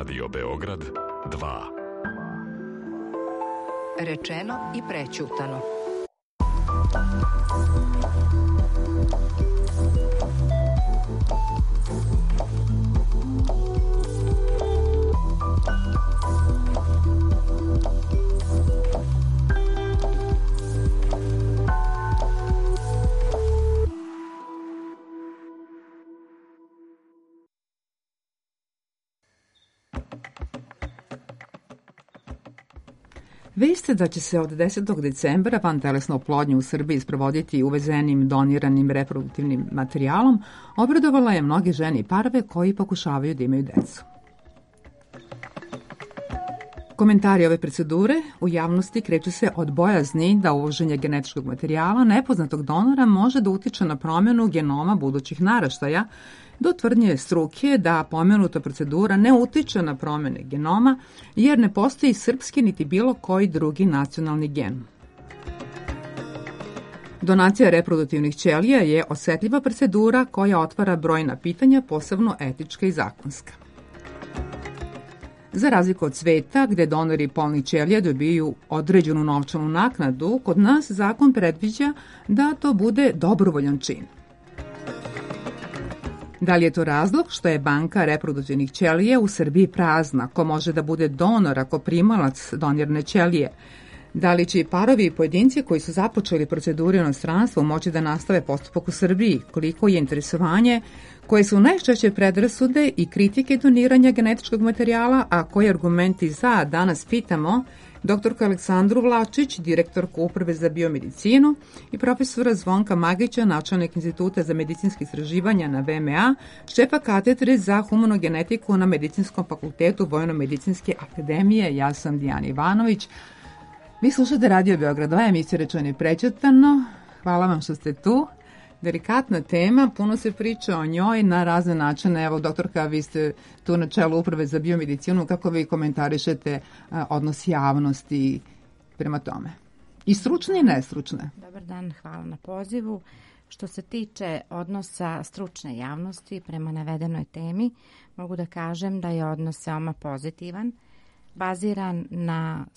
Radio Beograd 2. Rečeno i prećutano. Vest da će se od 10. decembra vantelesna oplodnja u Srbiji sprovoditi uvezenim doniranim reproduktivnim materijalom obradovala je mnoge žene i parove koji pokušavaju da imaju decu. Komentari ove procedure u javnosti kreću se od bojazni da uvoženje genetičkog materijala nepoznatog donora može da utiče na promjenu genoma budućih naraštaja, do tvrdnje struke da pomenuta procedura ne utiče na promjene genoma jer ne postoji srpski niti bilo koji drugi nacionalni gen. Donacija reproduktivnih ćelija je osetljiva procedura koja otvara brojna pitanja, posebno etička i zakonska. Za razliku od sveta, gde donori polnih ćelija dobiju određenu novčanu naknadu, kod nas zakon predviđa da to bude dobrovoljan čin. Da li je to razlog što je banka reproduktivnih ćelija u Srbiji prazna? Ko može da bude donor ako primalac donirne ćelije? Da li će i parovi i pojedinci koji su započeli proceduru u inostranstvu moći da nastave postupak u Srbiji? Koliko je interesovanje? Koje su najčešće predrasude i kritike doniranja genetičkog materijala, a koji argumenti za? Danas pitamo doktorku Aleksandru Vlačić, direktorku Uprave za biomedicinu i profesora Zvonka Magića, načelnik Instituta za medicinske istraživanja na VMA, šefa katedre za humanu genetiku na Medicinskom fakultetu Vojno-medicinske akademije. Ja sam Dijana Ivanović. Vi slušate Radio Beograd 2, emisija Rečeno i prećutano. Hvala vam što ste tu. Delikatna tema, puno se priča o njoj na razne načine. Evo, doktorka, vi ste tu na čelu Uprave za biomedicinu. Kako vi komentarišete odnos javnosti prema tome? I stručne i nestručne. Dobar dan, hvala na pozivu. Što se tiče odnosa stručne javnosti prema navedenoj temi, mogu da kažem da je odnos veoma pozitivan, baziran na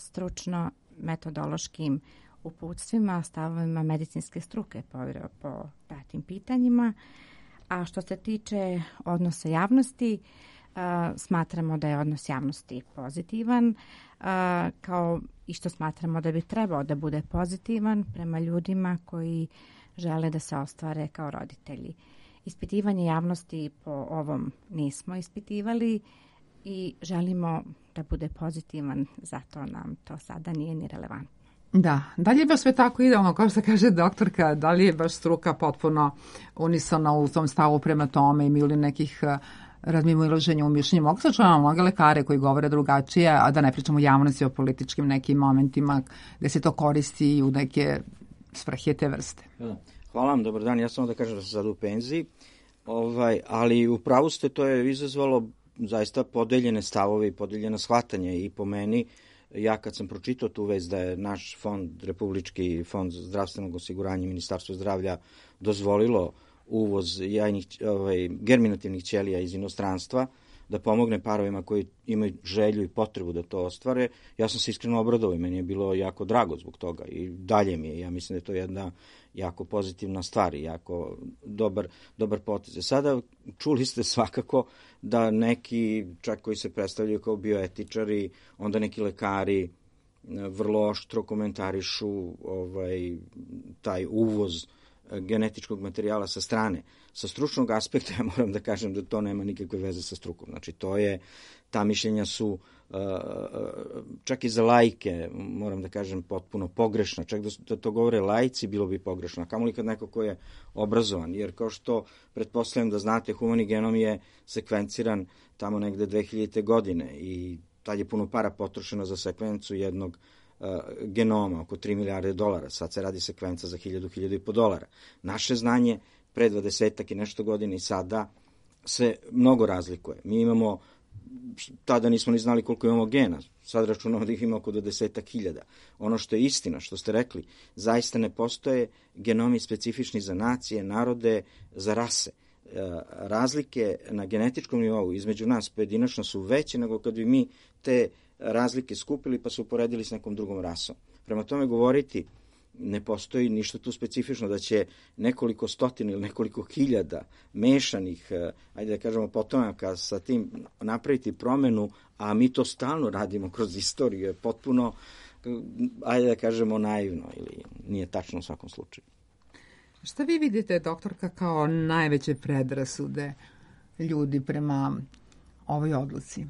stručno-metodološkim uputstvima, stavovima medicinske struke po datim pitanjima. A što se tiče odnosa javnosti, smatramo da je odnos javnosti pozitivan, kao i što smatramo da bi trebao da bude pozitivan prema ljudima koji žele da se ostvare kao roditelji. Ispitivanje javnosti po ovom nismo ispitivali i želimo da bude pozitivan, zato nam to sada nije ni relevantno. Da li je baš sve tako idealno, kao što kaže doktorka, da li je baš struka potpuno unisona u tom stavu prema tome, imaju li nekih razmimoilaženja u mišljenju? Mogu se čuvam mnoge lekare koji govore drugačije, a da ne pričamo u javnosti o političkim nekim momentima gde se to koristi u neke svrhe te vrste. Hvala vam, dobar dan. Ja samo da kažem da sam sad u penziji, ali u pravu ste, to je izazvalo zaista podeljene stavove i podeljena shvatanja i po meni. Ja kad sam pročitao tu vest da je naš fond, Republički fond zdravstvenog osiguranja i Ministarstvo zdravlja dozvolilo uvoz germinativnih ćelija iz inostranstva, da pomogne parovima koji imaju želju i potrebu da to ostvare, ja sam se iskreno obradovao i meni je bilo jako drago zbog toga i dalje mi je. Ja mislim da je to jedna jako pozitivna stvar i jako dobar potez. Sada čuli ste svakako da neki, čak koji se predstavljaju kao bioetičari, onda neki lekari vrlo oštro komentarišu taj uvoz genetičkog materijala sa strane. Sa stručnog aspekta ja moram da kažem da to nema nikakve veze sa strukom. Znači, ta mišljenja su čak i za laike, moram da kažem, potpuno pogrešna. Čak da to govore laici, bilo bi pogrešno. Kamoli kad neko ko je obrazovan. Jer kao što pretpostavljam da znate, humani genom je sekvenciran tamo negde 2000. godine i tad je puno para potrošeno za sekvencu jednog genoma, oko 3 milijarde dolara. Sad se radi sekvenca za 1.000-1.500 dolara. Naše znanje pre 20 i nešto godina i sada se mnogo razlikuje. Mi imamo, tada nismo ni znali koliko imamo gena, sad računamo da ih ima oko 10.000. Ono što je istina, što ste rekli, zaista ne postoje genomi specifični za nacije, narode, za rase. razlike na genetičkom nivou između nas pojedinačno su veće nego kad bi mi te razlike skupili pa se uporedili s nekom drugom rasom. Prema tome govoriti ne postoji ništa tu specifično da će nekoliko stotina ili nekoliko hiljada mešanih, ajde da kažemo, potomaka sa tim napraviti promenu, a mi to stalno radimo kroz istoriju, je potpuno, ajde da kažemo, naivno ili nije tačno u svakom slučaju. Šta vi vidite, doktorka, kao najveće predrasude ljudi prema ovoj odluci?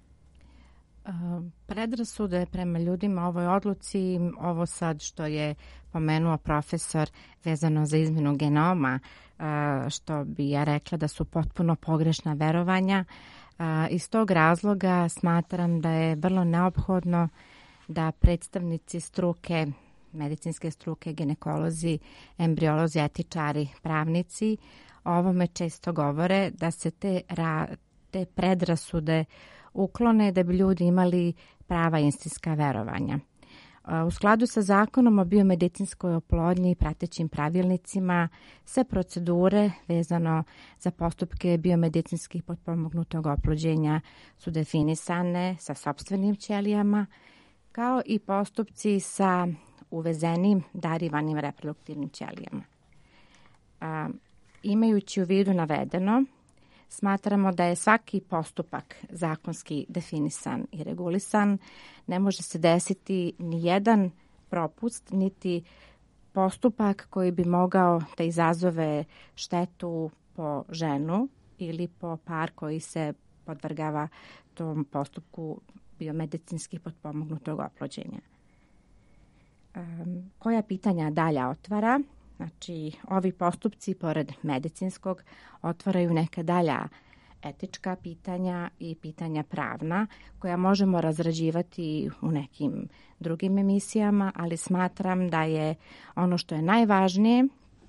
Predrasude prema ljudima ovoj odluci, ovo sad što je pomenuo profesor vezano za izmjenu genoma, što bi ja rekla da su potpuno pogrešna verovanja. Iz tog razloga smatram da je vrlo neophodno da predstavnici struke, medicinske struke, ginekolozi, embriolozi, etičari, pravnici o ovome često govore, da se te predrasude uklone da bi ljudi imali prava istinska verovanja. U skladu sa zakonom o biomedicinskoj oplodnji i pratećim pravilnicima, sve procedure vezano za postupke biomedicinskih potpomognutog oplođenja su definisane sa sopstvenim ćelijama, kao i postupci sa uvezenim darivanim reproduktivnim ćelijama. Imajući u vidu navedeno, smatramo da je svaki postupak zakonski definisan i regulisan. Ne može se desiti ni jedan propust, niti postupak koji bi mogao da izazove štetu po ženu ili po par koji se podvrgava tom postupku biomedicinski potpomognutog oplođenja. Koja pitanja dalja otvara? Znači, ovi postupci, pored medicinskog, otvaraju neka dalja etička pitanja i pitanja pravna, koja možemo razrađivati u nekim drugim emisijama, ali smatram da je ono što je najvažnije,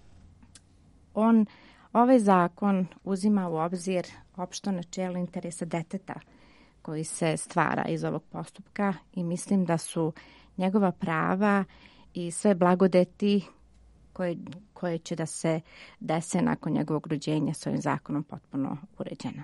ovaj zakon uzima u obzir opšto načelo interesa deteta koji se stvara iz ovog postupka i mislim da su njegova prava i sve blagodeti koje će da se dese nakon njegovog rođenja s ovim zakonom potpuno uređena.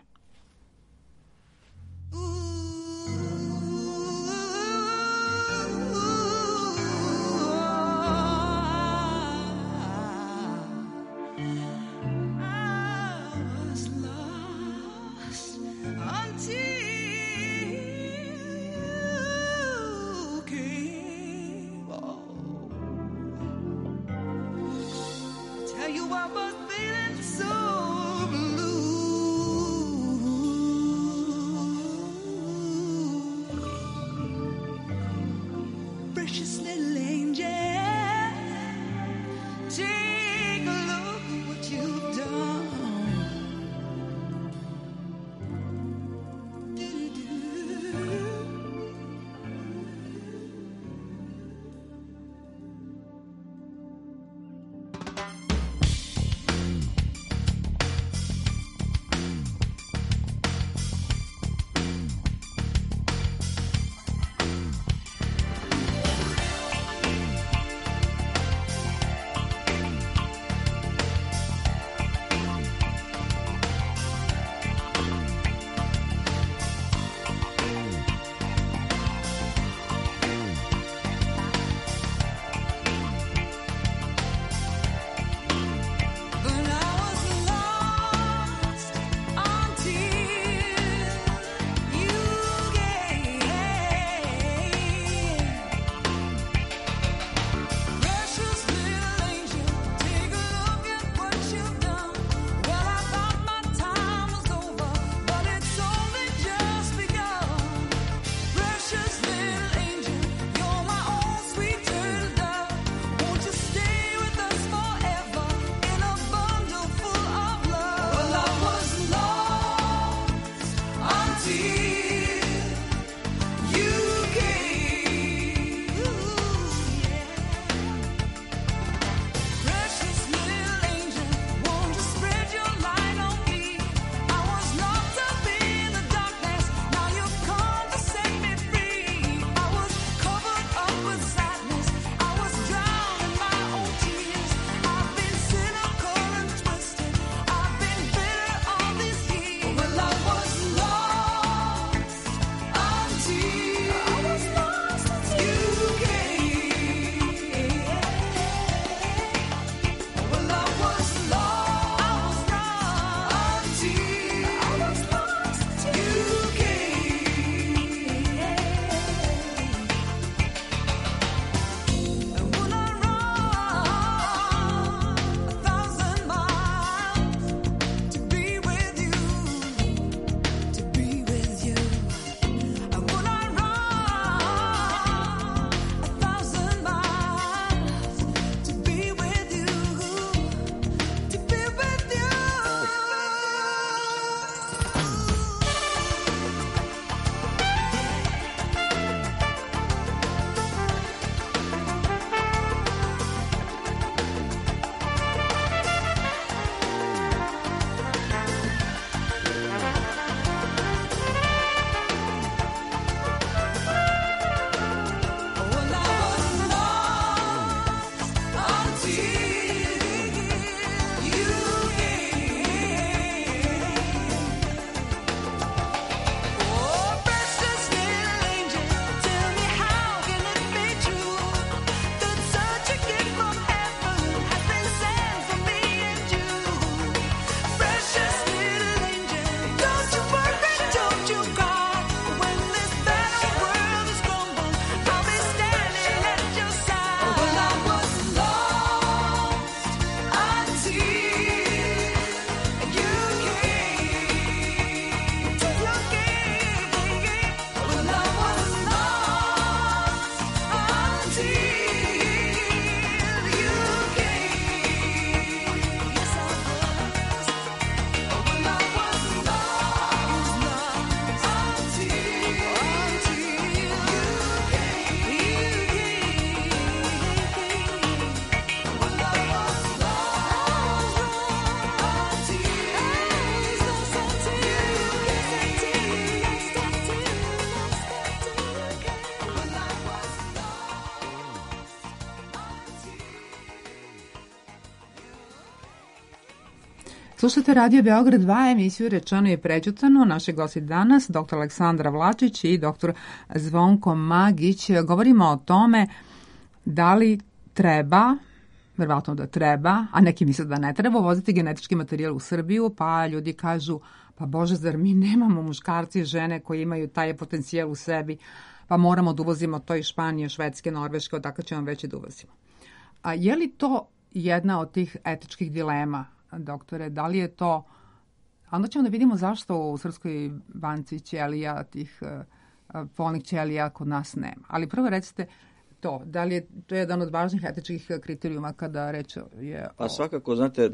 Slušajte Radio Beograd 2, emisiju Rečeno i prećutano. Naši gosti danas, dr. Aleksandra Vlačić i dr. Zvonko Magić. Govorimo o tome da li treba, verovatno da treba, a neki misle da ne treba, uvoziti genetički materijal u Srbiju, pa ljudi kažu, pa Bože, zar mi nemamo muškarci i žene koji imaju taj potencijal u sebi, pa moramo da uvozimo to iz Španije, Švedske, Norveške, odakle ćemo već i da uvozimo. A je li to jedna od tih etičkih dilema, doktore, da li je to, onda ćemo da vidimo zašto u Srpskoj banci ćelija, tih polnih ćelija kod nas nema. Ali prvo recite to, da li je to jedan od važnih etičkih kriterijuma kada reč je Pa svakako, znate,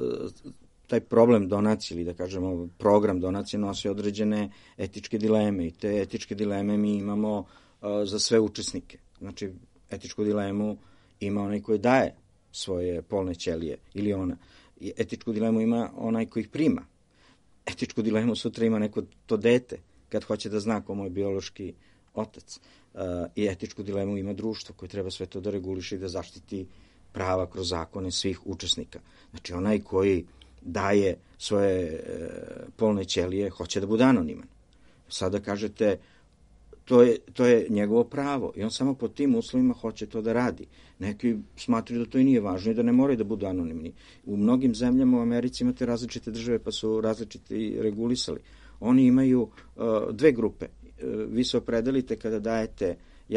taj problem donacije ili da kažemo program donacije nosi određene etičke dileme i te etičke dileme mi imamo za sve učesnike. Znači, etičku dilemu ima onaj koji daje svoje polne ćelije ili ona. I etičku dilemu ima onaj koji ih prima. Etičku dilemu sutra ima neko to dete kad hoće da zna ko mu je biološki otac. I etičku dilemu ima društvo koje treba sve to da reguliše i da zaštiti prava kroz zakone svih učesnika. Znači, onaj koji daje svoje polne ćelije hoće da bude anoniman. Sada kažete, to je njegovo pravo i on samo pod tim uslovima hoće to da radi. Neki smatruju da to i nije važno i da ne moraju da budu anonimni. U mnogim zemljama u Americi imate različite države pa su različiti regulisali. Oni imaju dve grupe. Vi se opredelite kada dajete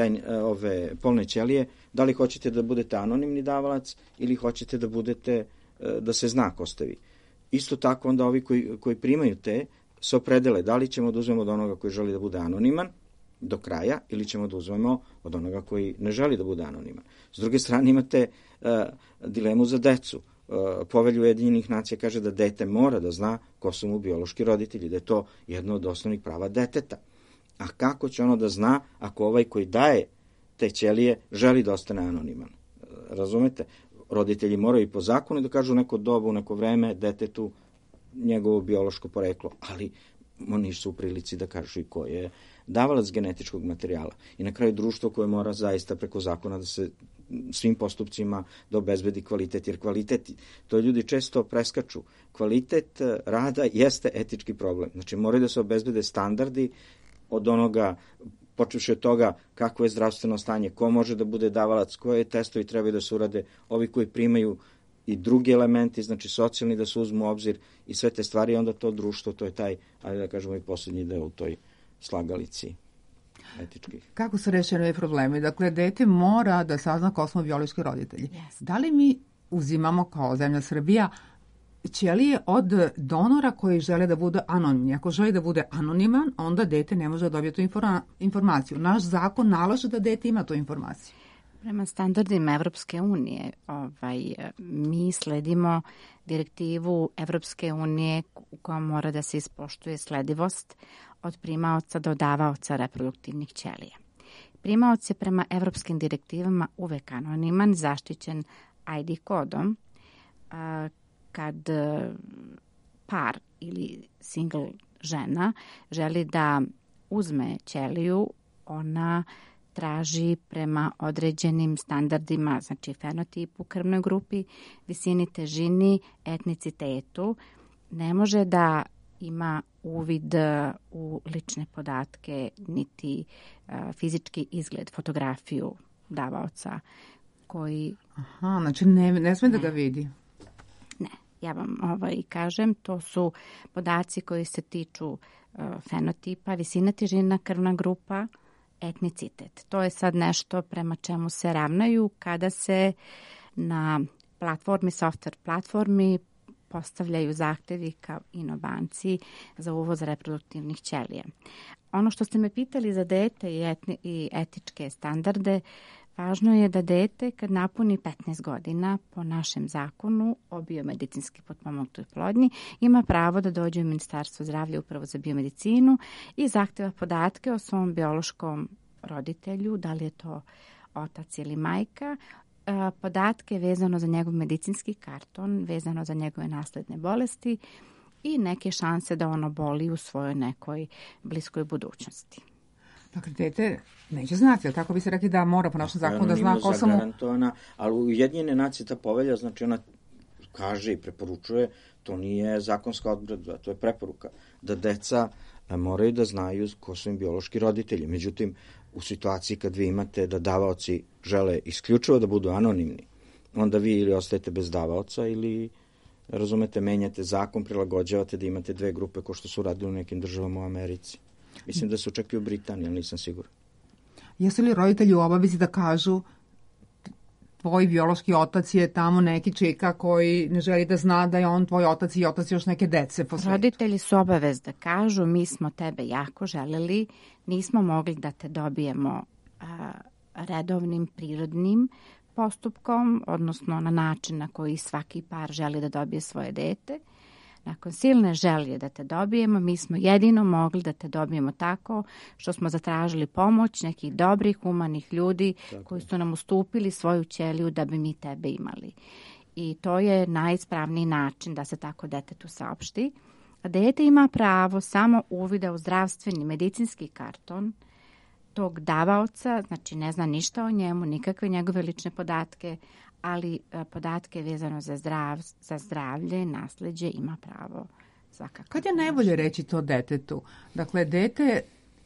ove polne ćelije, da li hoćete da budete anonimni davalac ili hoćete da budete, da se zna ko ste vi. Isto tako onda ovi koji primaju te se opredele da li ćemo da uzmemo od onoga koji želi da bude anoniman do kraja ili ćemo da uzmemo od onoga koji ne želi da bude anoniman. S druge strane imate dilemu za decu. Povelja Ujedinjenih nacija kaže da dete mora da zna ko su mu biološki roditelji, da je to jedno od osnovnih prava deteta. A kako će ono da zna ako ovaj koji daje te ćelije želi da ostane anoniman? Razumete? Roditelji moraju i po zakonu da kažu u neko dobu, u neko vreme detetu njegovo biološko poreklo, ali oni su u prilici da kažu i ko je davalac genetičkog materijala. I na kraju društvo koje mora zaista preko zakona da se svim postupcima da obezbedi kvalitet, jer kvalitet, to ljudi često preskaču. Kvalitet rada jeste etički problem. Znači, moraju da se obezbede standardi od onoga, počevši od toga kako je zdravstveno stanje, ko može da bude davalac, koje testovi trebaju da se urade, ovi koji primaju i drugi elementi, znači socijalni da se uzmu u obzir i sve te stvari, onda to društvo, to je taj, ajde da kažemo i posljednji deo u toj slagalici etičkih. Kako su rešeni ovi problemi? Dakle, dete mora da sazna ko smo biološki roditelji. Yes. Da li mi uzimamo kao zemlja Srbija ćelije od donora koji žele da bude anonimni? Ako želi da bude anoniman, onda dete ne može da dobije tu informaciju. Naš zakon nalaže da dete ima tu informaciju. Prema standardima Evropske unije, mi sledimo direktivu Evropske unije u kojoj mora da se ispoštuje sledivost od primaoca do davaoca reproduktivnih ćelija. Primaoc je prema evropskim direktivama uvek anoniman, zaštićen ID kodom. Kad par ili single žena želi da uzme ćeliju, ona traži prema određenim standardima, znači fenotipu, krvnoj grupi, visini, težini, etnicitetu. Ne može da ima uvid u lične podatke, niti fizički izgled, fotografiju davaoca koji... Aha, znači ne sme da ga vidi. Ne, ja vam kažem, to su podaci koji se tiču fenotipa, visina, težina, krvna grupa, etnicitet. To je sad nešto prema čemu se ravnaju kada se na platformi, software platformi postavljaju zahtevi kao inovanciji za uvoz reproduktivnih ćelija. Ono što ste me pitali za dete i etičke standarde, važno je da dete kad napuni 15 godina po našem zakonu o biomedicinski potpomognutoj oplodnji ima pravo da dođe u Ministarstvo zdravlja upravo za biomedicinu i zahteva podatke o svom biološkom roditelju, da li je to otac ili majka, podatke vezano za njegov medicinski karton, vezano za njegove nasledne bolesti i neke šanse da ono boli u svojoj nekoj bliskoj budućnosti. Dakle, dete neće znati, ali tako bi se rekli da mora po našem zakonu da zna ko sam mu... Ali Ujedinjene nacije ta povelja, znači ona kaže i preporučuje, to nije zakonska odredba, to je preporuka, da deca moraju da znaju ko su im biološki roditelji. Međutim, u situaciji kad vi imate da davaoci žele isključivo da budu anonimni, onda vi ili ostajete bez davaoca ili, razumete, menjate zakon, prilagođavate da imate dve grupe ko što su radili u nekim državama u Americi. Mislim da su čak i u Britaniji, ali nisam siguran. Jesu li roditelji u obavezi da kažu tvoj biološki otac je tamo neki čika koji ne želi da zna da je on tvoj otac i otac još neke dece po svetu? Roditelji su obavez da kažu mi smo tebe jako želeli, nismo mogli da te dobijemo redovnim, prirodnim postupkom, odnosno na način na koji svaki par želi da dobije svoje dete. Nakon silne želje da te dobijemo, mi smo jedino mogli da te dobijemo tako što smo zatražili pomoć nekih dobrih, humanih ljudi koji su nam ustupili svoju ćeliju da bi mi tebe imali. I to je najispravniji način da se tako detetu saopšti. A dete ima pravo samo uvida u zdravstveni medicinski karton tog davaoca, znači ne zna ništa o njemu, nikakve njegove lične podatke, ali podatke vezano za zdravlje, nasleđe ima pravo svakako. Kad je najbolje reći to detetu? Dakle, dete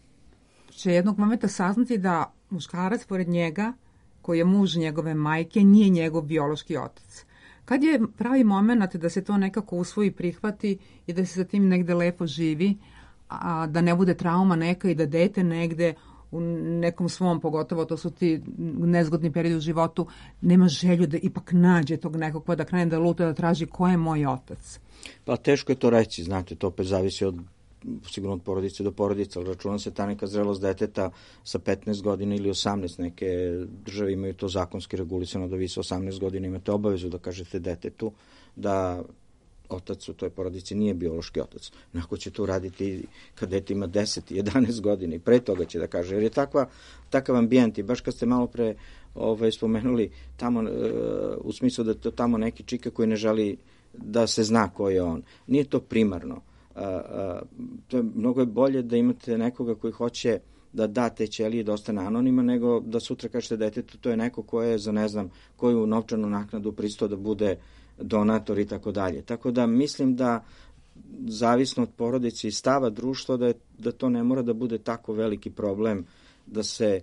će jednog momenta saznati da muškarac pored njega, koji je muž njegove majke, nije njegov biološki otac. Kad je pravi moment da se to nekako usvoji, prihvati i da se sa tim negde lepo živi, a da ne bude trauma neka i da dete negde u nekom svom, pogotovo to su ti nezgodni periodi u životu, nema želju da ipak nađe tog nekog pa da krene da luta, da traži ko je moj otac. Pa teško je to reći, znate, to opet zavisi sigurno od porodice do porodice, ali računa se ta neka zrelost deteta sa 15 godina ili 18, neke države imaju to zakonski regulisano da vi sa 18 godina imate obavezu da kažete detetu da otac u toj porodici nije biološki otac. Neko će to uraditi kad dete ima 10 i 11 godina i pre toga će da kaže, jer je takav ambijent i baš kad ste malo pre spomenuli tamo, u smislu da je to tamo neki čika koji ne želi da se zna ko je on. Nije to primarno. To je mnogo bolje da imate nekoga koji hoće da da te ćelije da ostane anonima, nego da sutra kažete detetu to je neko ko je za ne znam koju novčanu naknadu pristao da bude donator i tako dalje. Tako da mislim da zavisno od porodice i stava društva da to ne mora da bude tako veliki problem da se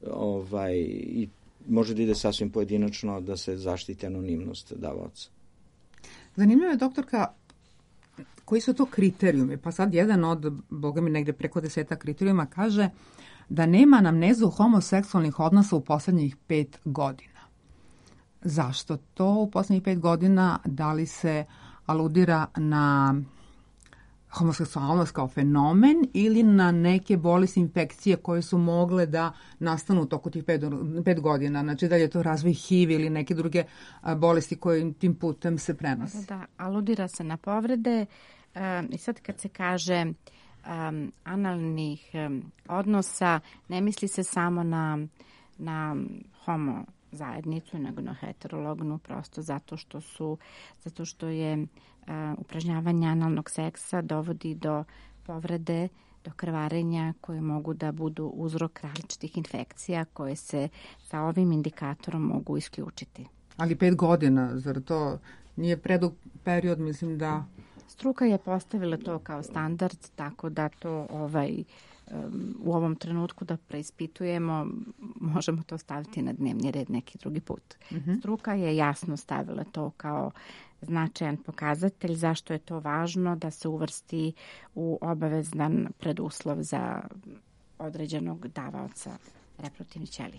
i može da ide sasvim pojedinačno da se zaštiti anonimnost davaoca. Zanimljivo je, doktorka, koji su to kriterijumi? Pa sad jedan od, boga mi negde preko 10 kriterijuma kaže da nema anamnezu homoseksualnih odnosa u poslednjih 5 godina. Zašto to u poslednjih 5 godina? Da li se aludira na homoseksualnost kao fenomen ili na neke bolesti, infekcije koje su mogle da nastanu u toku tih 5 godina? Znači, da li je to razvoj HIV ili neke druge bolesti koje tim putem se prenose? Da, aludira se na povrede i sad kad se kaže analnih odnosa, ne misli se samo na homo zajednicu, nego na heterolognu, prosto zato što je upražnjavanje analnog seksa dovodi do povrede, do krvarenja koje mogu da budu uzrok različitih infekcija koje se sa ovim indikatorom mogu isključiti. Ali 5 godina, zar to nije predug period, mislim da... Struka je postavila to kao standard, tako da to u ovom trenutku da preispitujemo, možemo to staviti na dnevni red neki drugi put. Struka je jasno stavila to kao značajan pokazatelj zašto je to važno da se uvrsti u obavezan preduslov za određenog davaoca reproduktivnih ćelija.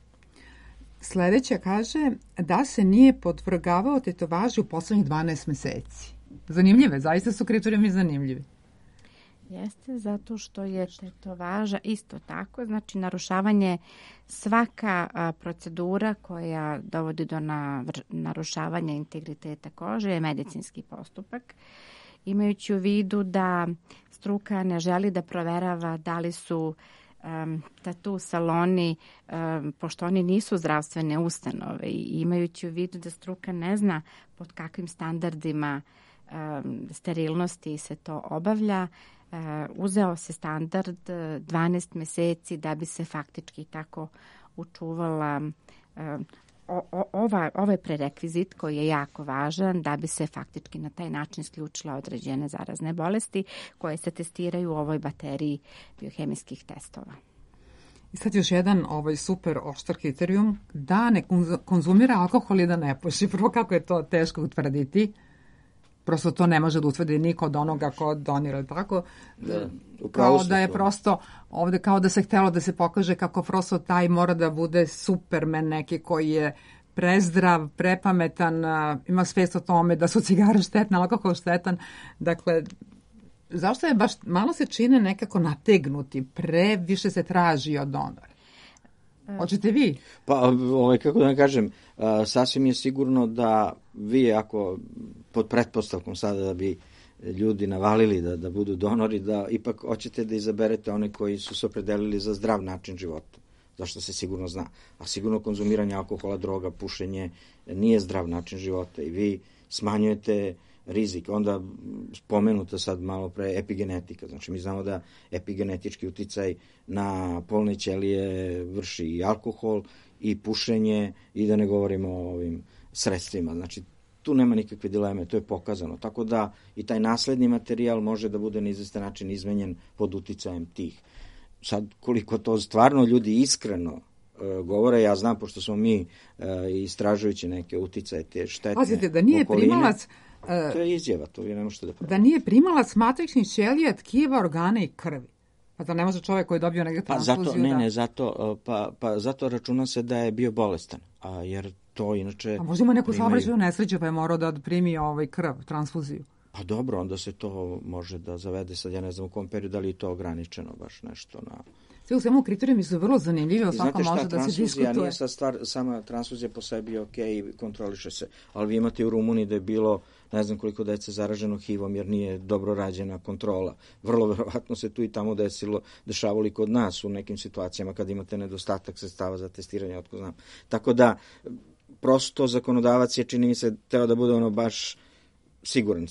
Sledeća kaže da se nije podvrgavao tetovaži u poslednjih 12 meseci. Zanimljive, zaista su kriterijumi zanimljivi. Jeste, zato što je tetovaža isto tako, znači narušavanje, svaka procedura koja dovodi do narušavanja integriteta kože je medicinski postupak. Imajući u vidu da struka ne želi da proverava da li su tatu saloni, pošto oni nisu zdravstvene ustanove, i imajući u vidu da struka ne zna pod kakvim standardima sterilnosti se to obavlja, uzeo se standard 12 meseci da bi se faktički tako učuvala ovaj prerekvizit koji je jako važan da bi se faktički na taj način isključile određene zarazne bolesti koje se testiraju u ovoj bateriji biohemijskih testova. I sad još jedan super oštar kriterijum, da ne konzumira alkohol i da ne puši. Prvo, kako je to teško utvrditi, prosto to ne može da utvrdi niko od onoga ko donira, tako? Kao da je prosto ovde kao da se htelo da se pokaže kako prosto taj mora da bude supermen neki koji je prezdrav, prepametan, ima svest o tome da su cigare štetne, alkohol štetan. Dakle, zašto je baš, malo se čine nekako nategnuti, previše se traži od donora? Hoćete vi? Pa, kako da vam kažem, sasvim je sigurno da vi, ako pod pretpostavkom sada da bi ljudi navalili da budu donori, da ipak hoćete da izaberete one koji su se opredelili za zdrav način života. Zašto se sigurno zna. A sigurno konzumiranje alkohola, droga, pušenje nije zdrav način života i vi smanjujete rizik. Onda spomenuta sad malo pre epigenetika. Znači mi znamo da epigenetički uticaj na polne ćelije vrši i alkohol i pušenje i da ne govorimo o ovim sredstvima. Znači tu nema nikakve dileme, to je pokazano. Tako da i taj nasledni materijal može da bude na izvestan način izmenjen pod uticajem tih. Sad, koliko to stvarno ljudi iskreno govore, ja znam, pošto smo mi istražujući neke uticaje, te štetne Pazite, da nije okoline, primalac, to je izjava, to vi ne možete da pravite. da nije primalac matričnih ćelija, tkiva, organa i krvi. Pa da ne može čovjek koji je dobio nekakvu transfuziju zato računa se da je bio bolestan, jer to inače... A možda ima neku saobraćajnu nesreću pa je morao da primi krv, transfuziju. Pa dobro, onda se to može da zavede, sad ja ne znam u kom periodu, da li je to ograničeno baš nešto na... Sve u svemu kriterijumi su vrlo zanimljivi, o svakom može da se diskutuje. Transfuzija nije sad stvar, sama transfuzija po sebi je okej, kontroliše se, ali vi imate u Rumuniji da je bilo ne znam koliko dece zaraženo HIV-om jer nije dobro rađena kontrola. Vrlo verovatno se tu i tamo dešavalo i kod nas u nekim situacijama kad imate nedostatak sredstava za testiranje, otko znam. Tako da, prosto zakonodavac je, čini mi se, teo da bude baš siguran.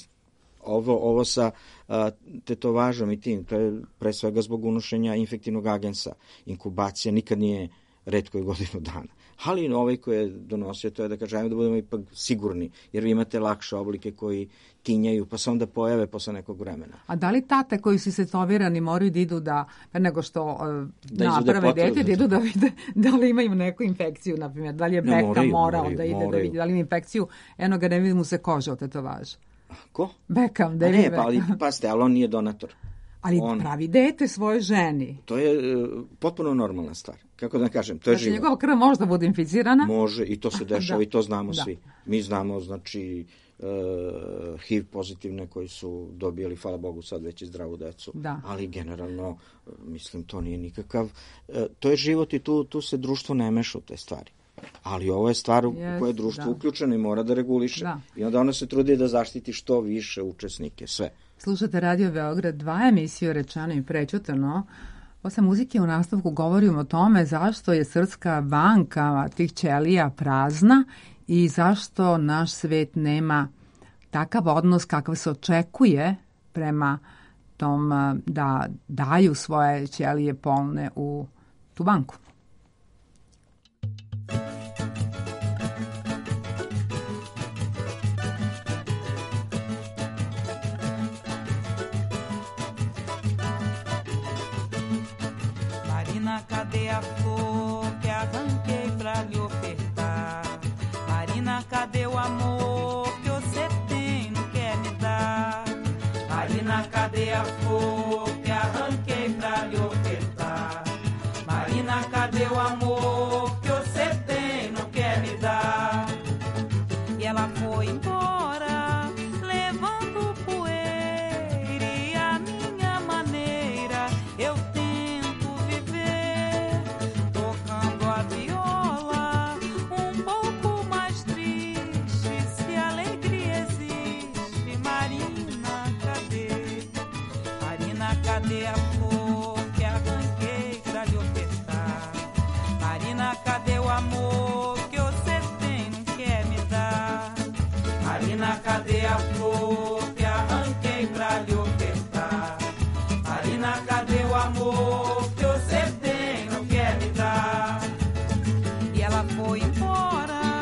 Ovo sa tetovažom i tim, to je pre svega zbog unošenja infektivnog agensa. Inkubacija nikad nije retko je godinu dana. Ali ovaj koji je donosio, to je da kažemo da budemo ipak sigurni, jer vi imate lakše oblike koji tinjaju, pa se onda pojave posle nekog vremena. A da li tate koji su tetovirani moraju da idu nego što naprave dete, da idu da vide da li imaju neku infekciju, na primjer, da li je Beckham morao da ide da vidi, da li ima infekciju, eno ga ne vidi mu se koža od tetovaža. Ko? Beckham, David Beckham. Ali pasite, ali on nije donator. Ali pravi dete svojoj ženi. To je potpuno normalna stvar. Kako da kažem, to je život. Njegova krv može da bude inficirana? Može, i to se dešava i to znamo svi. Mi znamo, znači, HIV pozitivne koji su dobijali, hvala Bogu, sad već i zdravu decu. Da. Ali generalno, mislim, to nije nikakav... To je život i tu se društvo ne meša u te stvari. Ali ovo je stvar u kojoj je društvo uključeno i mora da reguliše. Da. I onda ona se trudi da zaštiti što više učesnike, sve. Slušate Radio Beograd 2, emisiju Rečeno i prećutano. Posle muzike u nastavku govorimo o tome zašto je srpska banka tih ćelija prazna i zašto naš svet nema takav odnos kakav se očekuje prema tom da daju svoje ćelije polne u tu banku. Cadê a flor que arranquei pra lhe ofertar? Marina, cadê o amor que você tem, não quer me dar? Marina, cadê a flor que arranquei pra lhe ofertar? Marina, cadê o amor que você tem, não quer me dar? E ela foi embora, levando poeira e a minha maneira eu cadê a flor que arranquei pra lhe ofertar? Marina, cadê o amor que você tem, não quer me dar? Marina, cadê a flor que arranquei pra lhe ofertar? Marina, cadê o amor que você tem, não quer me dar? E ela foi embora,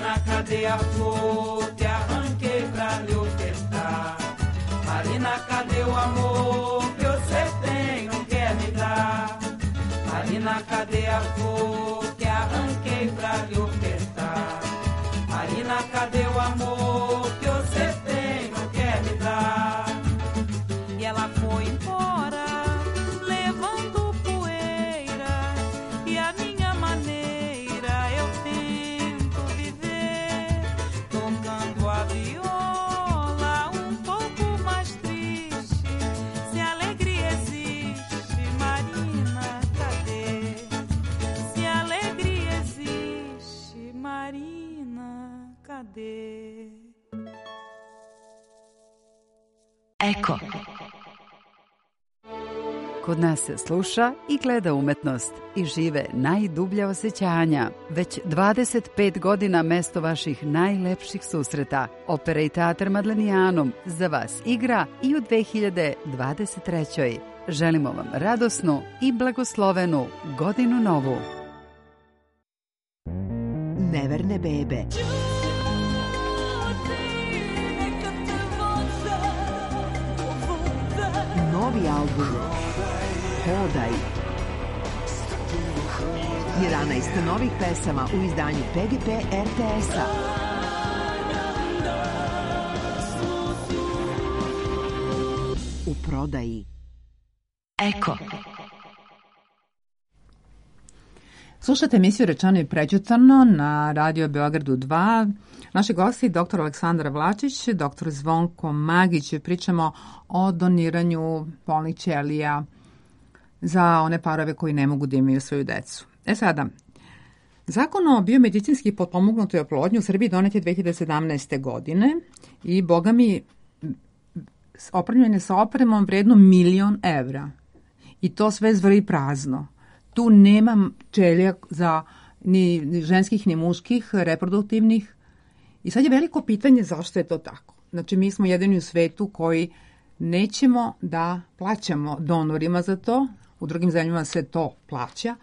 Marina, cadê a flor que arranquei pra lhe ofertar? Marina, cadê o amor que você tem, não quer me dar? Marina, cadê a flor que arranquei pra lhe ofertar? Marina, cadê o amor que você tem, não quer me dar? E ela foi embora, levando poeira, e a minha maneira eu tento viver, tocando a viola um pouco mais triste. Se a alegria existe, Marina, cadê? Se a alegria existe, Marina, cadê? Eko. Kod nas se sluša i gleda umetnost i žive najdublja osjećanja. Već 25 godina mesto vaših najlepših susreta. Opera i teatr Madlenijanom za vas igra i u 2023. Želimo vam radosnu i blagoslovenu godinu novu. Neverne bebe. Novi album Hodaj. 11 novih pesama u izdanju PGP RTS-a. U prodaji. Eko. Slušate emisiju Rečeno i prećutano na Radio Beogradu 2. Naši gosti, dr. Aleksandra Vlačić, dr. Zvonko Magić. Pričamo o doniranju polnih ćelija za one parove koji ne mogu da imaju svoju decu. Sada, Zakon o biomedicinski potpomognutoj oplodnji u Srbiji donet je 2017. godine i, boga mi, opremljen je sa opremom vrednom 1.000.000 evra. I to sve zvori prazno. Tu nema ćelija za ni ženskih ni muških, reproduktivnih. I sad je veliko pitanje zašto je to tako. Znači, mi smo jedini u svetu koji nećemo da plaćamo donorima za to. U drugim zemljama se to plaća.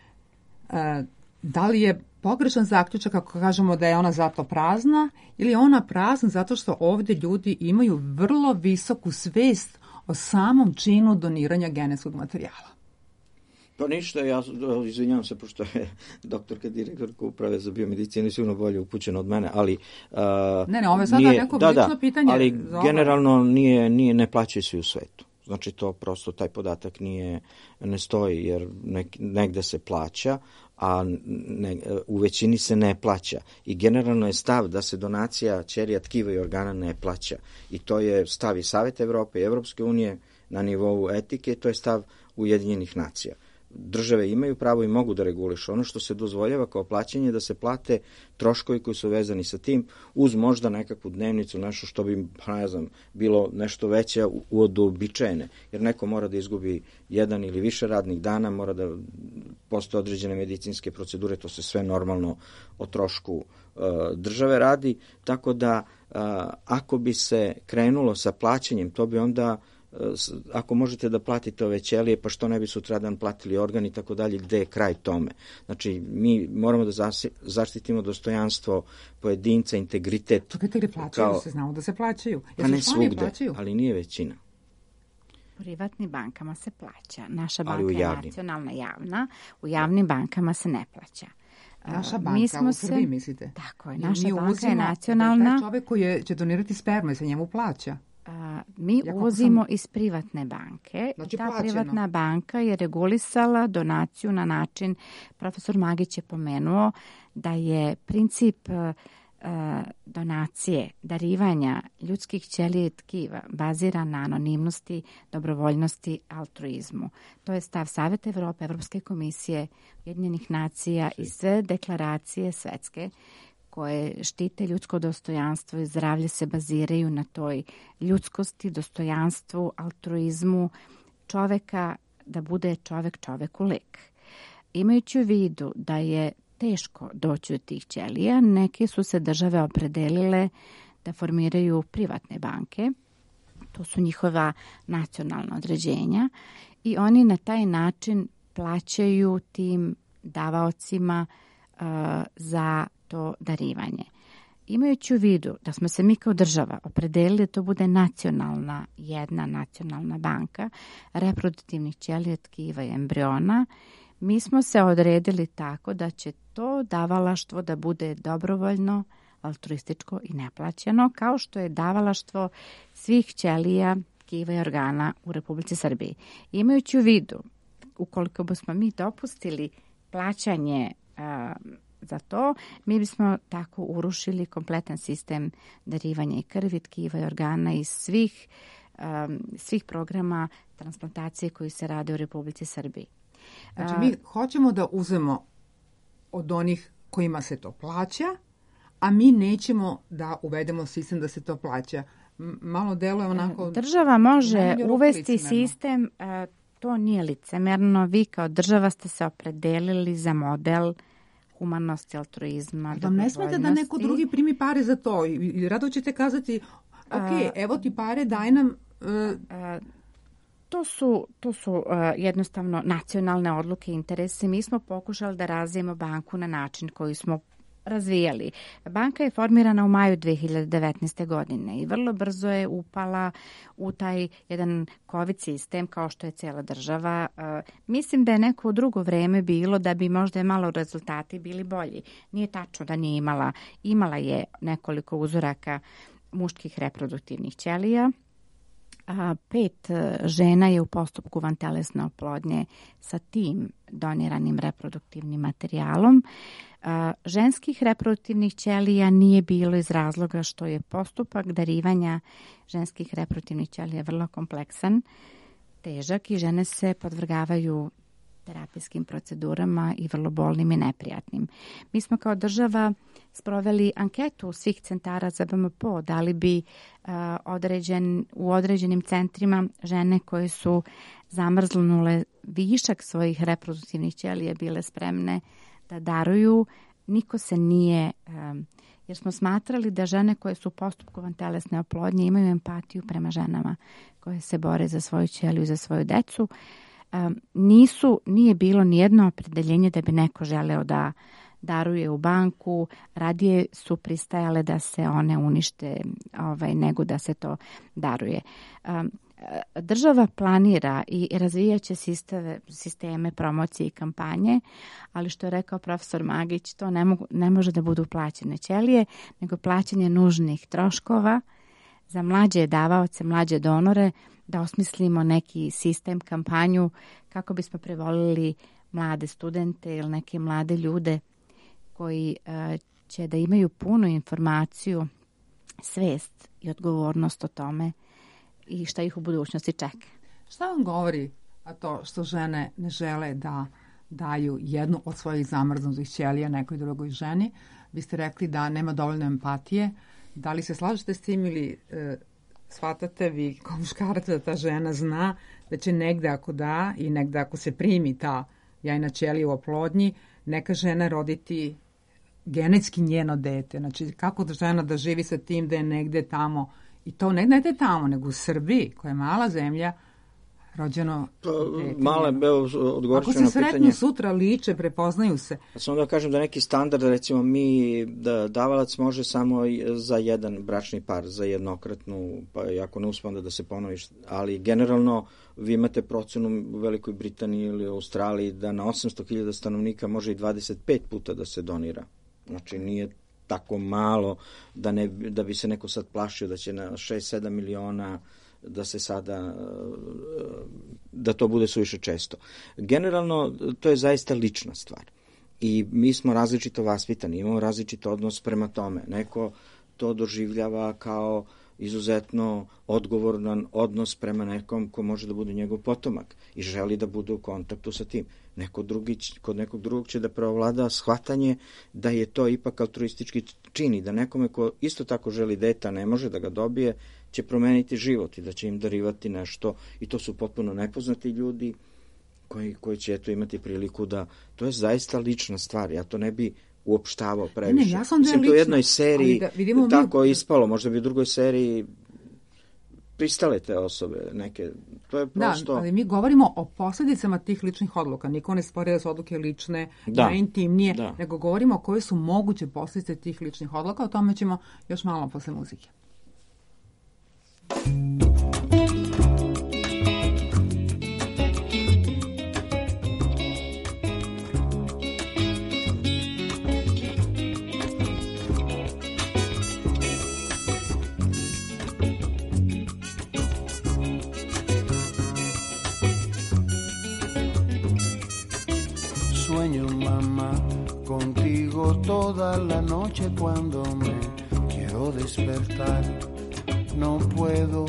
Da li je pogrešan zaključak ako kažemo da je ona zato prazna ili je ona prazna zato što ovdje ljudi imaju vrlo visoku svest o samom činu doniranja genetskog materijala? Pa ništa, ja izvinjavam se, pošto je doktorka direktorka uprave za biomedicinu sigurno bolje upućena od mene, ali... ovo je sada neko lično pitanje. Ali generalno ne plaćaju svi u svetu. Znači to prosto, taj podatak ne stoji, jer negde se plaća, a u većini se ne plaća. I generalno je stav da se donacija ćelija, tkiva i organa ne plaća. I to je stav i Saveta Evrope i Evropske unije na nivou etike, to je stav Ujedinjenih nacija. Države imaju pravo i mogu da regulišu. Ono što se dozvoljava kao plaćanje da se plate troškovi koji su vezani sa tim, uz možda nekakvu dnevnicu, nešto što bi, ne znam, bilo nešto veće od uobičajene. Jer neko mora da izgubi jedan ili više radnih dana, mora da postoje određene medicinske procedure, to se sve normalno o trošku države radi. Tako da, ako bi se krenulo sa plaćanjem, to bi onda, ako možete da platite ove ćelije, pa što ne bi sutradan platili organ i tako dalje, gde je kraj tome? Znači, mi moramo da zaštitimo dostojanstvo pojedinca, integritet. Čekajte, gde plaćaju se? Znamo da se plaćaju. Pa ne svugde, ali nije većina. U privatnim bankama se plaća. Naša banka je nacionalna, javna. U javnim bankama se ne plaća. Naša banka u Srbiji, mislite? Tako je, naša banka je nacionalna. Taj čovek koji će donirati spermu, se njemu plaća? Mi uvozimo iz privatne banke. Znači, ta privatna banka je regulisala donaciju na način, profesor Magić je pomenuo, da je princip donacije, darivanja ljudskih ćelija i tkiva baziran na anonimnosti, dobrovoljnosti, altruizmu. To je stav Saveta Evrope, Evropske komisije, Ujedinjenih nacija i sve deklaracije svetske koje štite ljudsko dostojanstvo i zdravlje se baziraju na toj ljudskosti, dostojanstvu, altruizmu čoveka, da bude čovek čoveku lek. Imajući u vidu da je teško doći do tih ćelija, neke su se države opredelile da formiraju privatne banke. To su njihova nacionalna određenja i oni na taj način plaćaju tim davaocima za to darivanje. Imajući u vidu da smo se mi kao država opredelili da to bude jedna nacionalna banka reproduktivnih ćelija, tkiva i embriona, mi smo se odredili tako da će to davalaštvo da bude dobrovoljno, altruističko i neplaćeno, kao što je davalaštvo svih ćelija, tkiva i organa u Republici Srbiji. Imajući u vidu, ukoliko bismo mi dopustili plaćanje za to, mi bismo tako urušili kompletan sistem darivanja i krvi, tkiva i organa iz svih programa transplantacije koji se rade u Republici Srbiji. Znači, mi hoćemo da uzemo od onih kojima se to plaća, a mi nećemo da uvedemo sistem da se to plaća. Malo deluje onako... Država može uvesti sistem, to nije licemerno. Vi kao država ste se opredelili za model humanosti, altruizma, vam ne smete da neko drugi primi pare za to i rado ćete kazati ok, evo ti pare, daj nam... To su jednostavno nacionalne odluke i interese. Mi smo pokušali da razvijemo banku na način koji smo razvijali. Banka je formirana u maju 2019. godine i vrlo brzo je upala u taj jedan COVID sistem kao što je cijela država. Mislim da je neko drugo vreme bilo da bi možda malo rezultati bili bolji. Nije tačno da nije imala. Imala je nekoliko uzoraka muških reproduktivnih ćelija. 5 žena je u postupku vantelesne oplodnje sa tim doniranim reproduktivnim materijalom. Ženskih reproduktivnih ćelija nije bilo iz razloga što je postupak darivanja ženskih reproduktivnih ćelija vrlo kompleksan, težak i žene se podvrgavaju terapijskim procedurama i vrlo bolnim i neprijatnim. Mi smo kao država sproveli anketu svih centara za BMPO, da li bi u određenim centrima žene koje su zamrznule višak svojih reproduktivnih ćelija bile spremne da daruju. Niko se nije, jer smo smatrali da žene koje su u postupku vantelesne oplodnje imaju empatiju prema ženama koje se bore za svoju ćeliju i za svoju decu. Nije bilo nijedno opredeljenje da bi neko želeo da daruje u banku, radije su pristajale da se one unište nego da se to daruje. Država planira i razvijaće sisteme promocije i kampanje, ali što je rekao profesor Magić, to ne može da budu plaćene ćelije, nego plaćanje nužnih troškova za mlađe davaoce, mlađe donore, da osmislimo neki sistem, kampanju kako bismo privolili mlade studente ili neke mlade ljude koji će da imaju punu informaciju, svest i odgovornost o tome i šta ih u budućnosti čeka. Šta vam govori to što žene ne žele da daju jednu od svojih zamrznutih ćelija nekoj drugoj ženi? Vi ste rekli da nema dovoljno empatije. Da li se slažete s tim ili shvatate vi kao muškarac da ta žena zna da će negde ako da i negde ako se primi ta jajna ćelija u oplodnji, neka žena roditi genetski njeno dete. Znači, kako da žena da živi sa tim da je negde tamo, i to ne da je tamo, nego u Srbiji, koja je mala zemlja, rođeno dete. Odgovorit ću na pitanje. Ako se sretnu sutra, liče, prepoznaju se. Samo da kažem da neki standard, recimo da davalac može samo za jedan bračni par, za jednokratnu, pa ako ne uspe onda da se ponoviš, ali generalno vi imate procenu u Velikoj Britaniji ili Australiji da na 800.000 stanovnika može i 25 puta da se donira. Znači nije tako malo da bi se neko sad plašio da će na 6-7 miliona da se sada, da to bude suviše često. Generalno, to je zaista lična stvar. I mi smo različito vaspitani, imamo različit odnos prema tome. Neko to doživljava kao izuzetno odgovoran odnos prema nekom ko može da bude njegov potomak i želi da bude u kontaktu sa tim. Kod nekog drugog će da preovlada shvatanje da je to ipak altruistički čin i da nekome ko isto tako želi dete, ne može da ga dobije, će promeniti život i da će im darivati nešto i to su potpuno nepoznati ljudi koji će imati priliku da, to je zaista lična stvar, ja to ne bi uopštavao previše. Mislim, to u jednoj seriji tako ispalo, možda bi u drugoj seriji pristale te osobe neke. To je prosto... Da, ali mi govorimo o posljedicama tih ličnih odluka. Niko ne spori da su odluke lične, najintimnije, nego govorimo koje su moguće posljedice tih ličnih odluka. O tome ćemo još malo posle muzike. Sueño, mamá, contigo toda la noche cuando me quiero despertar. No puedo,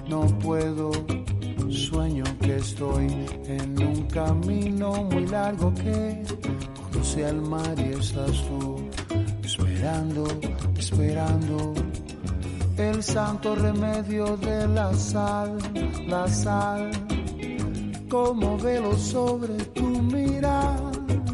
sueño que estoy en un camino muy largo que conduce al mar y estás tú esperando el santo remedio de la sal, como velo sobre tu mirada.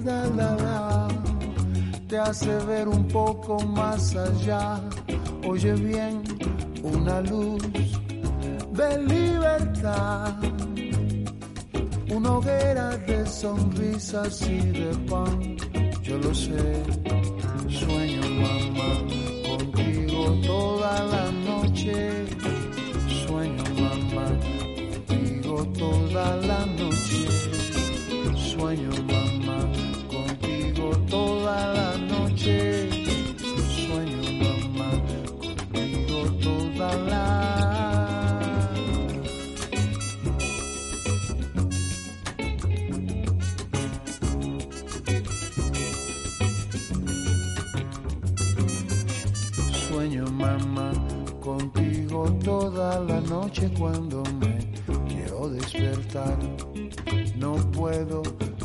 Te hace ver un poco más allá. Oye bien, una luz de libertad, una hoguera de sonrisas y de pan. Yo lo sé, sueño, mamá, contigo toda la noche. Sueño, mamá, contigo toda la noche. Sueño, mamá, contigo toda la noche. Sueño, mamá, contigo toda la... Sueño, mamá, contigo toda la noche cuando me quiero despertar. No puedo,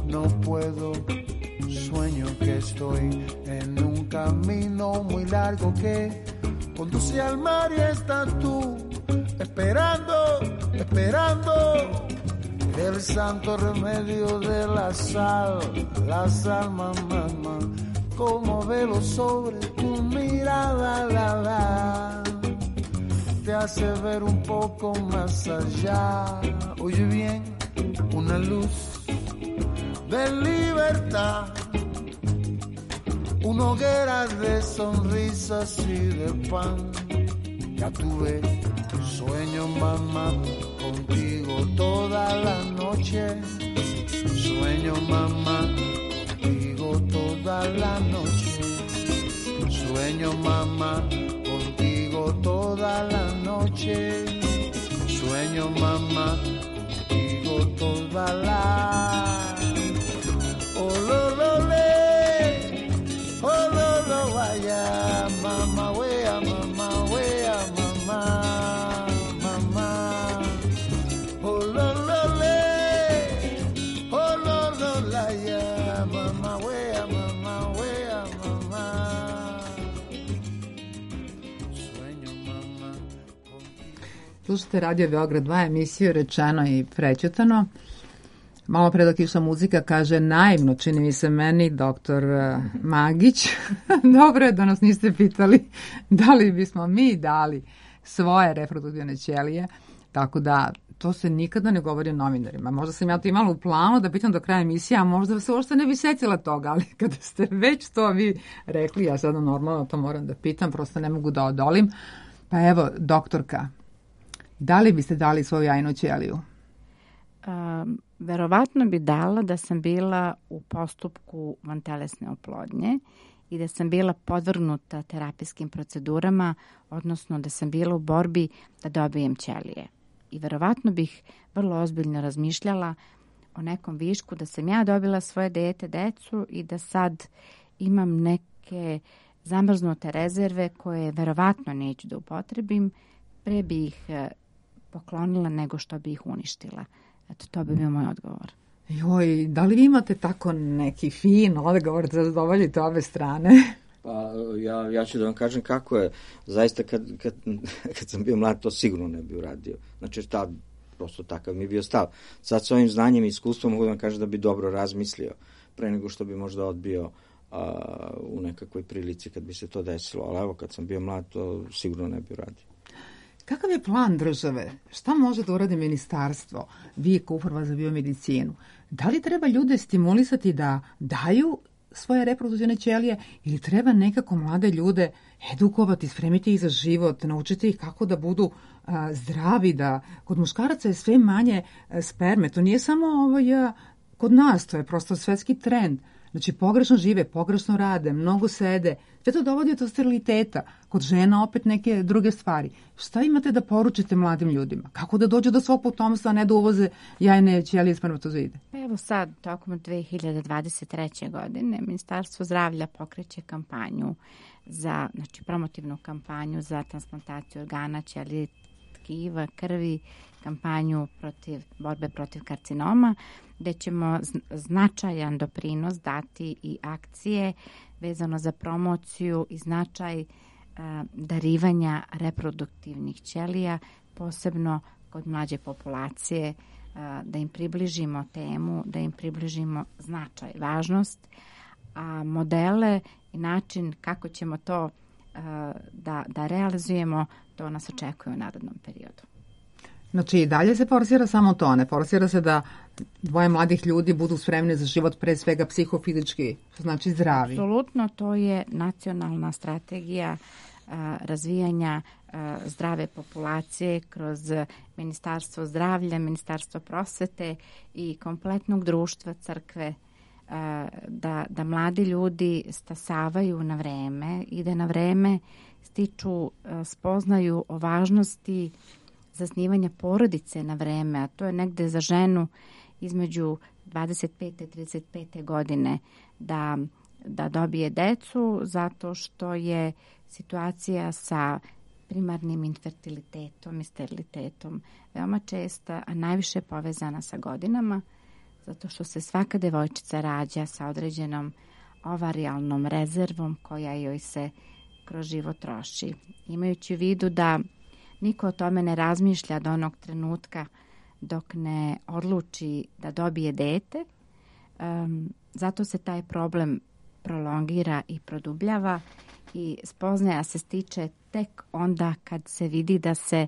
sueño que estoy en un camino muy largo que conduce al mar y estás tú esperando el santo remedio de la sal, mamá, como velo sobre tu mirada, te hace ver un poco más allá. Oye bien, una luz de libertad, una hoguera de sonrisas y de pan. Ya tuve sueño, mamá, contigo toda la noche. Sueño, mamá, contigo toda la noche. Sueño, mamá, contigo toda la noche. Sueño, mamá, contigo toda la... Oh, lo, le. Oh, lo, vaya, mamá, wea, mamá, mamá. Oh, lo, le. Oh, lo, la, ya, mamá, wea, mamá. Sueño, mamá, contigo. Slušajte Radio Beograd 2, emisiju Rečeno i prećutano. Malo pre dok išla muzika kaže naivno, čini mi se meni, doktor Magić. Dobro je da nas niste pitali da li bismo mi dali svoje reproduktivne ćelije, tako da to se nikada ne govori o novinarima. Možda sam ja to imala u planu da pitam do kraja emisije, a možda se uopšte ne bi setila toga, ali kada ste već to vi rekli, ja sada normalno to moram da pitam, prosto ne mogu da odolim. Pa evo, doktorka, da li biste dali svoju jajnu ćeliju? Verovatno bi dala da sam bila u postupku vantelesne oplodnje i da sam bila podvrgnuta terapijskim procedurama, odnosno da sam bila u borbi da dobijem ćelije. I verovatno bih vrlo ozbiljno razmišljala o nekom višku, da sam ja dobila svoje decu i da sad imam neke zamrznute rezerve koje verovatno neću da upotrebim, pre bi ih poklonila nego što bi ih uništila. Eto, to bi bio moj odgovor. Joj, da li vi imate tako neki fin odgovor da zadovoljite obe strane? Pa ja ću da vam kažem kako je. Zaista kad sam bio mlad, to sigurno ne bi uradio. Znači, prosto takav mi je bio stav. Sad s ovim znanjem i iskustvom mogu da vam kažem da bi dobro razmislio pre nego što bi možda odbio u nekakvoj prilici kad bi se to desilo. Ali evo, kad sam bio mlad, to sigurno ne bi uradio. Kakav je plan države? Šta može da uradi ministarstvo? Vi kao Uprava za biomedicinu. Da li treba ljude stimulisati da daju svoje reproduktivne ćelije ili treba nekako mlade ljude edukovati, spremiti ih za život, naučiti ih kako da budu zdravi, da kod muškaraca je sve manje sperme. To nije samo kod nas, to je prosto svetski trend. Znači, pogrešno žive, pogrešno rade, mnogo sede. Sve to dovodi do steriliteta. Kod žena opet neke druge stvari. Šta imate da poručite mladim ljudima? Kako da dođu do svog potomstva, a ne da uvoze jajne ćelije spermatozoide? Evo sad, tokom 2023. godine, Ministarstvo zdravlja pokreće kampanju znači promotivnu kampanju za transplantaciju organa, ćelije, tkiva, krvi, kampanju borbe protiv karcinoma, gde ćemo značajan doprinos dati i akcije vezano za promociju i značaj darivanja reproduktivnih ćelija, posebno kod mlađe populacije, da im približimo temu, da im približimo značaj, važnost, a modele i način kako ćemo to da realizujemo, to nas očekuje u narednom periodu. Znači i dalje se forsira samo to, ne forsira se da dvoje mladih ljudi budu spremni za život, pre svega psihofizički, znači zdravi. Apsolutno, to je nacionalna strategija razvijanja zdrave populacije kroz Ministarstvo zdravlja, Ministarstvo prosvete i kompletnog društva, crkve, da mladi ljudi stasavaju na vreme i da na vreme stiču, spoznaju o važnosti zasnivanja porodice na vreme, a to je negde za ženu između 25. i 35. godine da dobije decu, zato što je situacija sa primarnim infertilitetom i sterilitetom veoma česta, a najviše povezana sa godinama, zato što se svaka devojčica rađa sa određenom ovarijalnom rezervom koja joj se kroz život troši. Imajući u vidu da niko o tome ne razmišlja do onog trenutka dok ne odluči da dobije dete, zato se taj problem prolongira i produbljava i spoznaja se stiče tek onda kad se vidi da se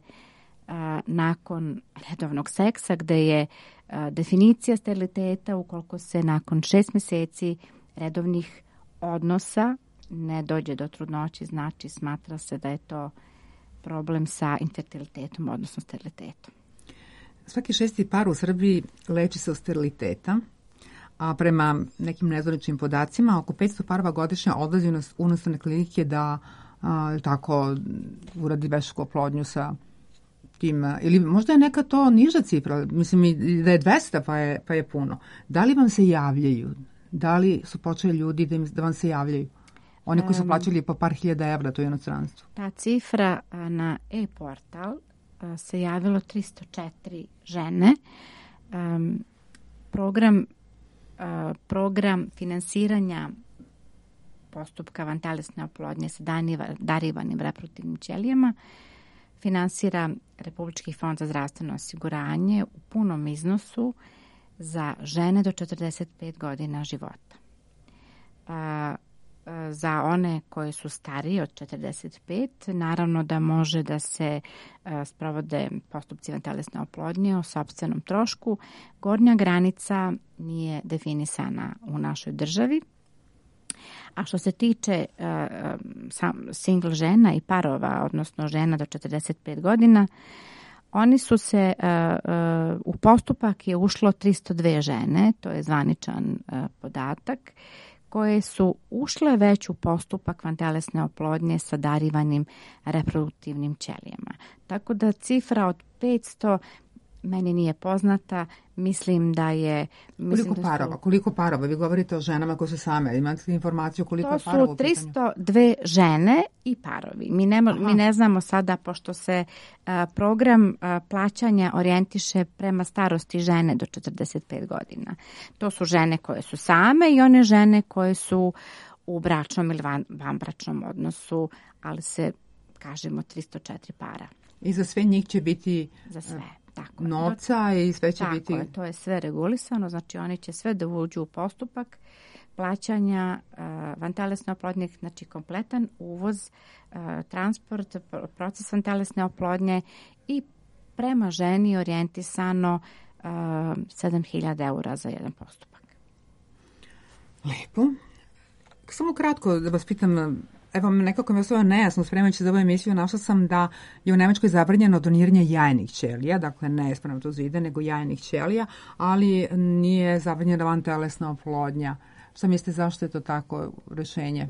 nakon redovnog seksa, gde je definicija steriliteta, ukoliko se nakon 6 meseci redovnih odnosa ne dođe do trudnoće, znači smatra se da je to problem sa infertilitetom, odnosno sterilitetom. Svaki 6. par u Srbiji leči se od steriliteta, a prema nekim nezvaničnim podacima oko 500 parova godišnje odlazi u inostrane klinike da tako uradi vešku oplodnju sa tim, ili možda je neka to niža cifra, mislim da je 200 pa je puno. Da li vam se javljaju? Da li su počeli ljudi da vam se javljaju? Oni koji su plaćali po par hiljada evra to inostranstvo. Ta cifra na e-portal se javilo 304 žene. Program finansiranja postupka vantelesne oplodnje sa darivanim reproduktivnim ćelijama finansira Republički fond za zdravstveno osiguranje u punom iznosu za žene do 45 godina života. Za one koje su starije od 45, naravno da može da se sprovode postupci vantelesne oplodnje o sopstvenom trošku. Gornja granica nije definisana u našoj državi. A što se tiče single žena i parova, odnosno žena do 45 godina, oni su se, u postupak je ušlo 302 žene, to je zvaničan podatak, koje su ušle već u postupak vantelesne oplodnje sa darivanim reproduktivnim ćelijama. Tako da cifra od 500 meni nije poznata, mislim da je... Koliko parova? Vi govorite o ženama koje su same, imate informaciju koliko je parova? To su 302 žene i parovi. Mi ne znamo sada, pošto se program plaćanja orijentiše prema starosti žene do 45 godina. To su žene koje su same i one žene koje su u bračnom ili vanbračnom odnosu, ali se, kažemo, 304 para. I za sve njih će biti... Za sve. Tako, novca i sve će biti... To je sve regulisano, znači oni će sve da uđu u postupak plaćanja vantelesne oplodnje, znači kompletan uvoz, transport, proces vantelesne oplodnje i prema ženi orijentisano 7.000 eura za jedan postupak. Lepo. Samo kratko da vas pitam, evo nekako mi je ostalo nejasno spremajući za ovu emisiju, našla sam da je u Nemačkoj zabranjeno doniranje jajnih ćelija, dakle ne spermatozoida nego jajnih ćelija, ali nije zabranjena vantelesna oplodnja. Šta mislite zašto je to tako rešenje?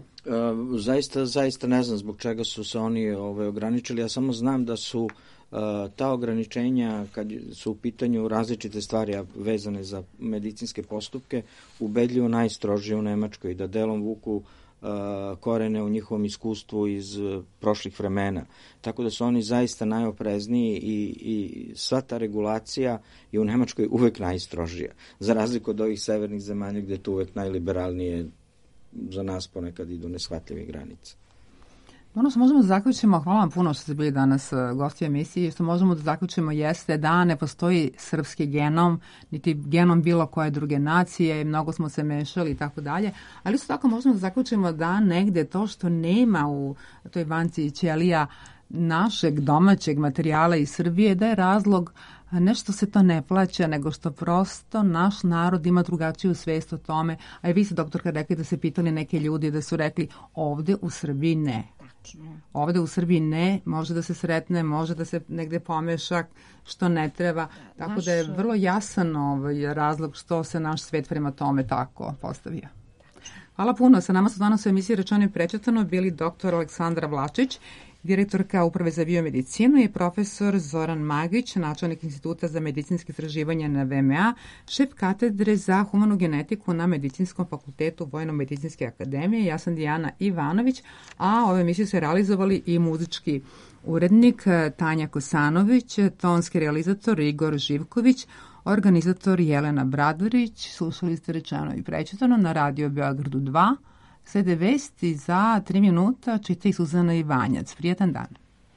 Zaista ne znam zbog čega su se oni ograničili. Ja samo znam da su ta ograničenja, kad su u pitanju različite stvari vezane za medicinske postupke, ubedljivo najstrožije u Nemačkoj, da delom vuku korene u njihovom iskustvu iz prošlih vremena. Tako da su oni zaista najoprezniji i sva ta regulacija je u Nemačkoj uvek najstrožija. Za razliku od ovih severnih zemalja gde je to uvek najliberalnije, za nas ponekad idu neshvatljive granice. Ono što možemo da zaključimo, hvala vam puno što ste bili danas gosti emisiji, što možemo da zaključimo jeste da ne postoji srpski genom, niti genom bilo koje druge nacije, mnogo smo se mešali i tako dalje, ali isto tako možemo da zaključimo da negde to što nema u toj banci ćelija našeg domaćeg materijala iz Srbije, da je razlog nešto se to ne plaća, nego što prosto naš narod ima drugačiju svest o tome. A i vi ste, doktorka, rekli da se pitali neke ljudi da su rekli ovde u Srbiji ne. Ovde u Srbiji ne, može da se sretne, može da se negde pomeša što ne treba. Tako da je vrlo jasan razlog što se naš svet prema tome tako postavio. Hvala puno. Sa nama su danas u emisiji Rečeno i prečitano bili dr. Aleksandra Vlačić, direktorka Uprave za biomedicinu, i profesor Zoran Magić, načelnik Instituta za medicinske istraživanja na VMA, šef katedre za humanu genetiku na Medicinskom fakultetu Vojno-medicinske akademije. Ja sam Dijana Ivanović, a ove emisije su realizovali i muzički urednik Tanja Kosanović, tonski realizator Igor Živković, organizator Jelena Bradorić. Slušali ste Rečeno i prečitano na Radio Beogradu 2. Slede vesti za 3 minuta, čita i Suzana Ivanjac. Prijetan dan.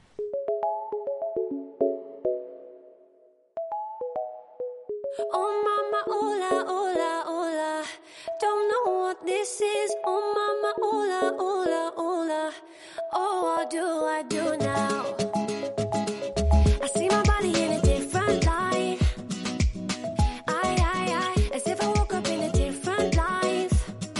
Oh mama, ola, ola, ola, don't know what this is. Oh mama, ola, ola, ola, oh what do I do now? I see my body in a different light. As if I woke up in a different life.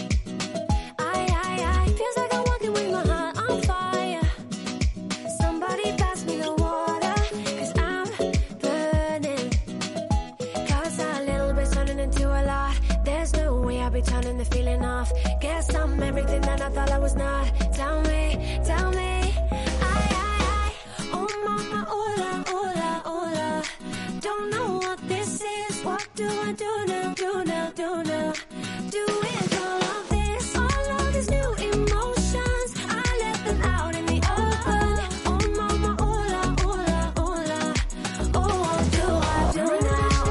Feels like I'm walking with my heart on fire. Somebody pass me the water, 'cause I'm burning. 'Cause a little bit's turning into a lot. There's no way I'll be turning the feeling off. Guess I'm everything that I thought I was not. Tell me, tell me. Oh mama, ola, ola, ola. Don't know what this is. What do I do now, do now, do now? Do it all of this, all of these new emotions. I let them out in the open. Oh mama, ola, ola, ola. Oh, what do I do now?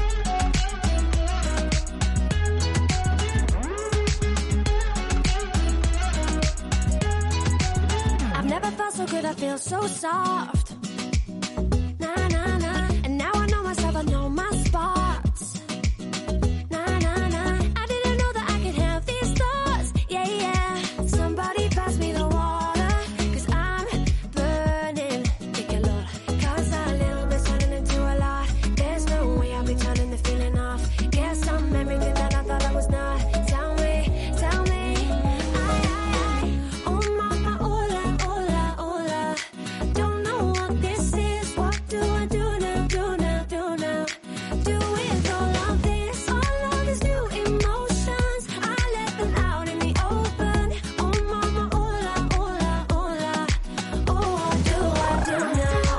I've never felt so good, I feel so soft. Nah, nah, nah. And now I know myself, I know my spots. Nah, nah, nah. I didn't know that I could have these thoughts. Yeah, yeah. Somebody pass me the water, 'cause I'm burning. Take a look, 'cause a little bit's turning into a lot. There's no way I'll be turning the feeling off. Guess I'm everything that I thought I was not. Tell me, tell me. Oh mama, ola, ola, ola. Don't know what this is. What do I do now, do now, do now? Do it all of this, all of these new emotions. I let them out in the open. Oh mama, ola, ola, ola. Oh, what do I do now?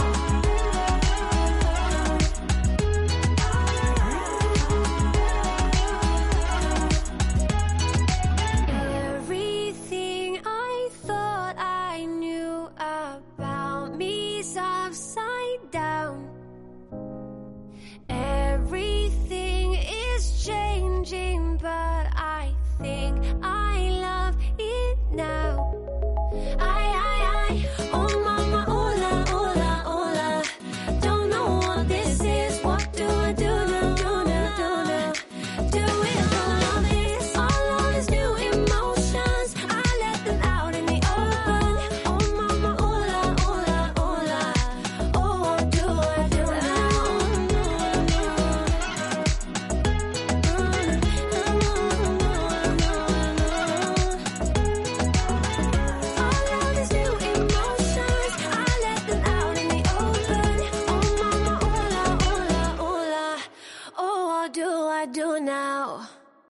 Everything I thought I knew about me's upside down. Every do now?